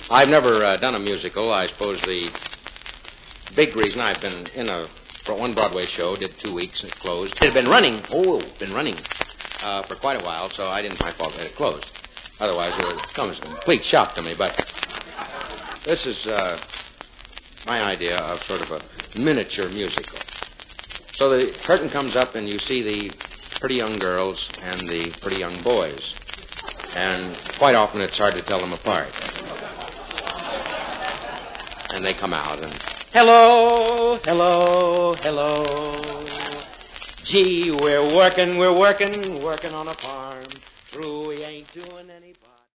I've never done a musical. I suppose the big reason I've been in for one Broadway show, did 2 weeks, and it closed. It had been running for quite a while, so I didn't my fault that it closed. Otherwise, it would come as a complete shock to me. But this is my idea of sort of a miniature musical. So the curtain comes up, and you see the pretty young girls and the pretty young boys. And quite often it's hard to tell them apart. And they come out and, hello, hello, hello. Gee, we're working on a farm. True, we ain't doing any.